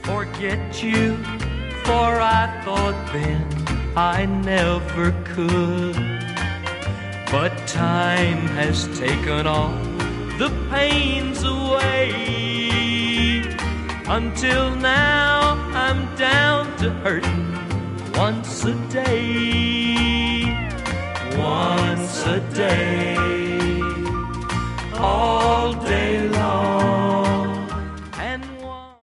forget you, for I thought then I never could. But time has taken all the pains away. Until now I'm down to hurting once a day. Once a day, all day.